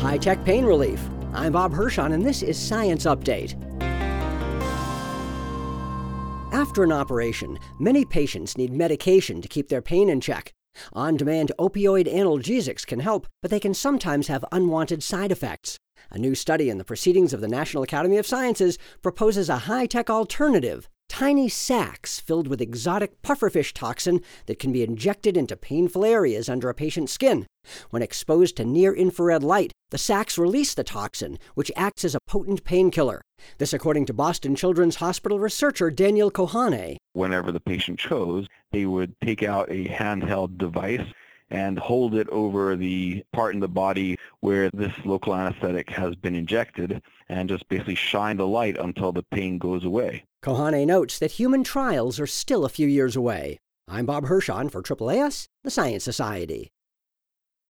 high-tech pain relief. I'm Bob Hirschon, and this is Science Update. After an operation, many patients need medication to keep their pain in check. On-demand opioid analgesics can help, but they can sometimes have unwanted side effects. A new study in the Proceedings of the National Academy of Sciences proposes a high-tech alternative: tiny sacs filled with exotic pufferfish toxin that can be injected into painful areas under a patient's skin. When exposed to near-infrared light, the sacs release the toxin, which acts as a potent painkiller. This according to Boston Children's Hospital researcher Daniel Kohane. Whenever the patient chose, they would take out a handheld device and hold it over the part in the body where this local anesthetic has been injected and just basically shine the light until the pain goes away. Kohane notes that human trials are still a few years away. I'm Bob Hirschon for AAAS, the Science Society.